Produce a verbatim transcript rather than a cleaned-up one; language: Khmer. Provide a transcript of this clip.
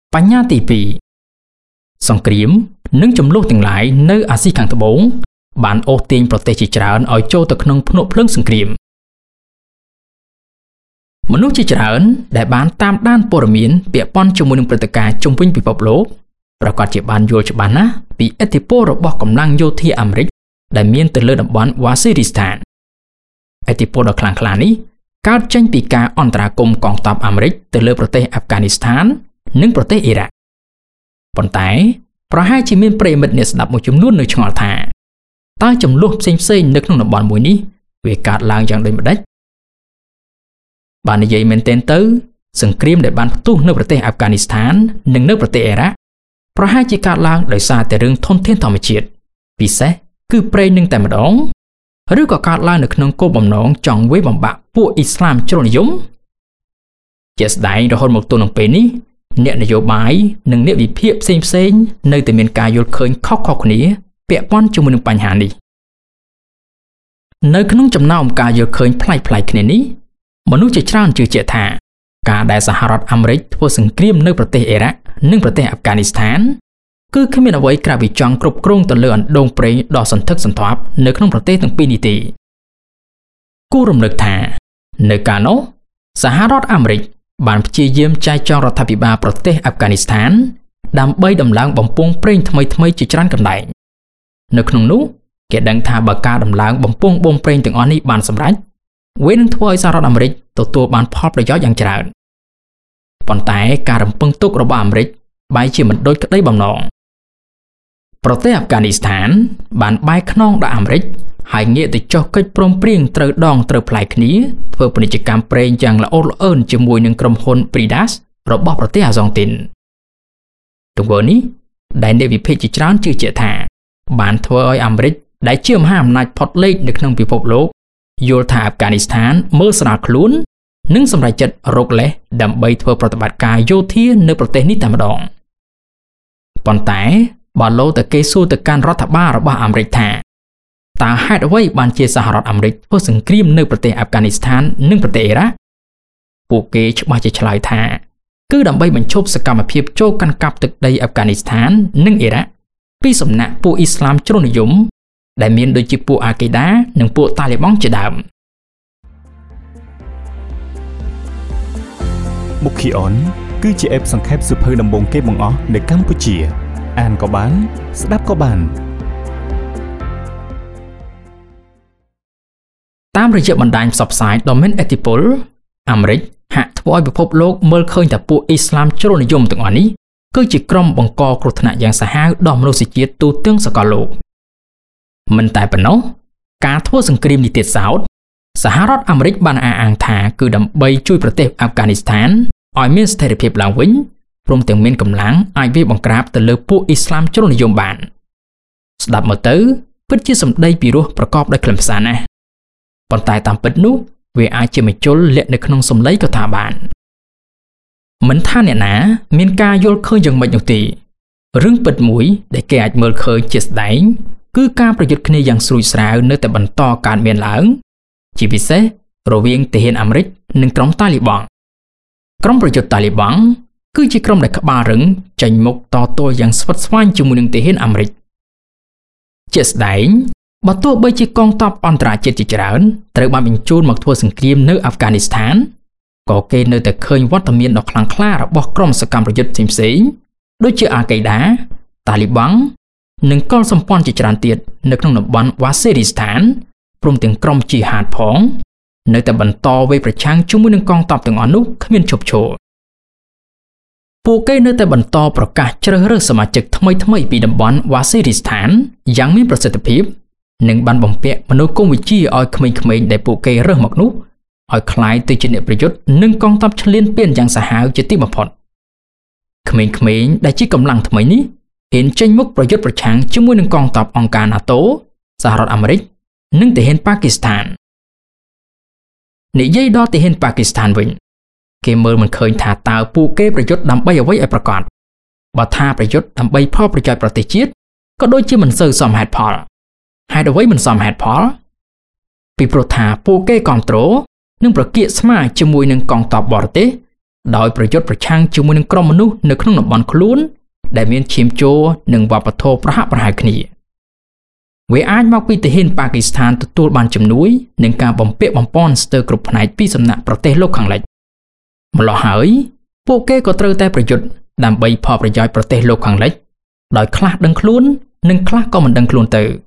បញ្ហាទីពីរសង្គ្រាមនិងចំនួនទាំងឡាយនៅអាស៊ីខាងត្បូងបានអូសទាញប្រទេសជាច្រើនឲ្យចូលទៅក្នុងភ្នក់ភ្លើងសង្គ្រាមមនុស្សជាច្រើនដែលបានតាមដានព័ត៌មានពាក់ព័ន្ធជាមួយនឹងព្រឹត្តិការណ៍ជុំវិញពិភពលោកប្រកាសជាបានយល់ច្បាស់ណាស់ពីឥទ្ធិពលរបស់កម្លាំងយោធាអាមេរិកដែលមានទៅលើតំបន់វ៉ាស៊ីរីស្ថានឥទ្ធិពលដ៏ខ្លាំងក្លានេះកើតចេញពីការអន្តរាគមន៍កងទ័ពអាមេរិកទៅលើប្រទេសអាហ្វហ្គានីស្ថាននិងប្រទេសអ៊ីរ៉ាក់ប៉ុន្តែប្រហែលជាមានប្រិយមិត្តអ្នកស្ដាប់មួយចំនួននៅឆ្ងល់ថាតើចំនួនផ្សេងផ្សេងនៅក្នុងតំបន់មួយនេះវាកើតឡើងយ៉ាងដូចម្ដេចបាននិយាយមែនទែនទៅសង្គ្រាមដែលបានផ្ទុះនៅប្រទេសអាហ្វហ្គានីស្ថាននិងនៅប្រទេសអ៊ីរ៉ាក់ប្រហែលជាកើតឡើងដោយសារតែរឿងធនធានធម្មជាតិពិសេសគឺប្រេងនឹងតែម្ដងឬក៏កើតឡើងនៅក្នុងគោលបំណងចង់វាយបំបាក់ពួកអ៊ីស្លាមជ្រុលនិយមជាស្ដែងរហូតមកទល់នឹងពេលនេះអ្នកនយោបាយនិងអ្នកវិភាគផ្សេងផ្សេងនៅតែមានការយល់ឃើញខុសៗគ្នាពាក់ព័ន្ធជាមួយនឹងបញ្ហានេះនៅក្នុងចំណោមការយល់ឃើញប្លែកៗគ្នានេះមនុស្សជាច្រើនជឿជាក់ថាការដែលសហរដ្ឋអាមេរិកធ្វើសង្គ្រាមនៅប្រទេសអ៊ីរ៉ាក់និងប្រទេសអាហ្វហ្គានីស្ថានគឺគ្មានអ្វីក្រៅពីចង់គ្រប់គ្រងទៅលើអណ្ដូងប្រេងដ៏សន្ធឹកសន្ធាប់នៅក្នុងប្រទេសទាំងពីរនេះទេគួររំលឹកថានៅកាលនោះសហរដ្ឋអាមេរិកបានព្យាយាមចែកចងរដ្ឋាភិបាលប្រទេសអាហ្វហ្គានីស្ថានដើម្បីដំឡើងបំពង់ប្រេងថ្មីថ្មីជាច្រើនកន្លែងនៅក្នុងនោះគេដឹងថាបើការដំឡើងបំពង់បូមប្រេងទាំងអស់នេះបានសម្រេចវានឹងធ្វើឲ្យសហរដ្ឋអាមេរិកទទួលបានផលប្រយោជន៍យ៉ាងច្រើនប៉ុន្តែការរំពឹងទុករបស់អាមេរិកបែរជាមិនដូចក្តីបំណងប្រទេសអាហ្វហ្គានីស្ថានបានបែកខ្នងដាក់អាមេរិកហើយងាកទៅចុះកិច្ចព្រមព្រៀងត្រូវដងត្រូវប្លែកគ្នាធ្វើពាណិជ្ជកម្មប្រេងយ៉ាងល្អល្អឿនជាមួយនឹងក្រុមហ៊ុន Bridas របស់ប្រទេសអាហ្សង់ទីនទង្វើនេះដែលអ្នកវិភាគជាច្រើនជឿជាក់ថាបានធ្វើឲ្យអាមេរិកដែលជាមហាអំណាចផុតលេខនៅក្នុងពិភពលោកយល់ថាអាហ្វហ្គានីស្ថានមើលស្រាលខ្លួននិងសម្រេចចិត្តរកលេសដើម្បីធ្វើប្រតិបត្តិការយោធានៅប្រទេសនេះតែម្ដងប៉ុន្តែបើលោតែគេសួរទៅកាន់រដ្ឋបាលរបស់អាមេរិកថាតើហេតុអ្វីបានជាសហរដ្ឋអាមេរិកធ្វើសង្គ្រាមនៅប្រទេសអាហ្វហ្គានីស្ថាននិងប្រទេសអ៊ីរ៉ាក់ពួកគេច្បាស់ជាឆ្លើយថាគឺដើម្បីបញ្ឈប់សកម្មភាពចូលកាន់កាប់ទឹកដីអាហ្វហ្គានីស្ថាននិងអ៊ីរ៉ាក់ពីសំណាក់ពួកអ៊ីស្លាមជ្រុលនិយមដែលមានដូចជាពួកអាកេដានិងពួកតាលីបង់ជាដើមមុខីអនគឺជាអេបសង្ខេបសៀវភៅដំបូងគេបង្អស់នៅកម្ពុជាអានក៏បានស្ដាប់ក៏បានតាមរយៈបណ្ដាញផ្សព្វផ្សាយដ៏មានឥទ្ធិពលអាមេរិកហាក់ធ្វើឲ្យពិភពលោកមើលឃើញថាពួកអ៊ីស្លាមជ្រុលនិយមទាំងអស់នេះគឺជាក្រុមបង្កគ្រោះថ្នាក់យ៉ាងសាហាវដល់មនុស្សជាតិទូទាំងសកលលោកមិនតែប៉ុណ្ណោះការធ្វើសង្គ្រាមនេះទៀតសោតសហរដ្ឋអាមេរិកបានអះអាងថាគឺដើម្បីជួយប្រទេសអាហ្វហ្គានីស្ថានឲ្យមានស្ថិរភាពឡើងវិញព្រមទាំងមានកម្លាំងអាចវាយបង្ក្រាបទៅលើពួកអ៊ីស្លាមជ្រុលនិយមបានស្ដាប់មើលទៅពិតជាសម្ដីពីរោះប្រកបដោយខ្លឹមសារណាស់ប៉ុន្តែតាមពិតនោះវាអាចជាមជ្ឈលលាក់នៅក្នុងសម្លេងក៏ថាបានមិនថាអ្នកណាមានការយល់ឃើញយ៉ាងម៉េចនោះទេរឿងពិតមួយដែលគេអាចមើលឃើញជាស្ដែងគឺការប្រយុទ្ធគ្នាយ៉ាងស្រួយស្រាវនៅតែបន្តកើតមានឡើងជាពិសេសរវាងទាហានអាមេរិកនិងក្រុមតាលីបង់ក្រុមប្រយុទ្ធតាលីបង់គឺជាក្រុមដែលក្បាលរឹងចេញមុខតទល់យ៉ាងស្វិតស្វាញជាមួយនឹងទាហានអាមេរិកជាស្ដែងបើទោះបីជាកងទ័ពអន្តរជាតិជាច្រើនត្រូវបានបញ្ជូនមកធ្វើសង្គ្រាមនៅអាហ្វហ្គានីស្ថានក៏គេនៅតែឃើញវត្តមានដ៏ខ្លាំងក្លារបស់ក្រុមសកម្មប្រយុទ្ធផ្សេងៗដូចជាអាកេដាតាលីបង់និងកុលសម្ព័ន្ធជាច្រើនទៀតនៅក្នុងតំបន់វ៉ាស៊ីរីស្ថានព្រមទាំងក្រុមជីហាតផងនៅតែបន្តវេយប្រឆាំងជាមួយនឹងកងទ័ពទាំងអស់នោះគ្មានឈប់ឈរពួកគេនៅតែបន្តប្រកាសជ្រើសរើសសមាជិកថ្មីថ្មីពីតំបន់វ៉ាស៊ីរីស្ថានយ៉ាងមានប្រសិទ្ធភាពនិងបានបំពាក់មនោគមវិជ្ជាឲ្យក្មេងៗដែលពួកគេរើសមកនោះឲ្យคล้ายទៅជាអ្នកប្រយុទ្ធនិងកងទ័ពឈ្លានពានយ៉ាងសាហាវជាទីបំផុតក្មេងៗដែលជាកម្លាំងថ្មីនេះហ៊ានចេញមុខប្រយុទ្ធប្រឆាំងជាមួយនឹងកងទ័ពអង្គការ NATO សហរដ្ឋអាមេរិកនិងទាហានប៉ាគីស្ថាននិយាយដល់ទាហានប៉ាគីស្ថានវិញគេមើលមិនឃើញថាតើពួកគេប្រយុទ្ធដើម្បីអ្វីឲ្យប្រកបបើថាប្រយុទ្ធដើម្បីផលប្រយោជន៍ប្រទេសជាតិក៏ដូចជាមិនសូវសមហេតុផលហេតុអ្វីមិនសមហេតុផលពីព្រោះថាពួកគេគ្រប់គ្រងនិងប្រកៀកស្មារជាមួយនឹងកងទ័ពបរទេសដោយប្រយុទ្ធប្រឆាំងជាមួយនឹងក្រុមមនុស្សនៅក្នុងតំបន់ខ្លួនដែលមានឈាមជ័រនិងវប្បធម៌ប្រហាក់ប្រហែលគ្នាវាអាចមកពីទាហានប៉ាគីស្ថានទទួលបានជំនួយនិងការបំពាក់បំពាន់ស្ទើរគ្រប់ផ្នែកពីសំណាក់ប្រទេសលោកខាងលិចម្ល៉េះហើយពួកគេក៏ត្រូវតែប្រយុទ្ធដើម្បីផលប្រយោជន៍ប្រទេសលោកខាងលិចដោយខ្លះដឹងខ្លួននិងខ្លះក៏មិនដឹងខ្លួនទៅ